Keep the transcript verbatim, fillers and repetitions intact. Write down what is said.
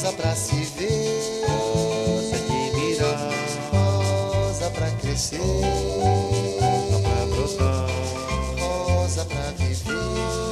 rosa pra se ver, pra se admirar, rosa pra crescer, rosa pra brotar, rosa pra viver.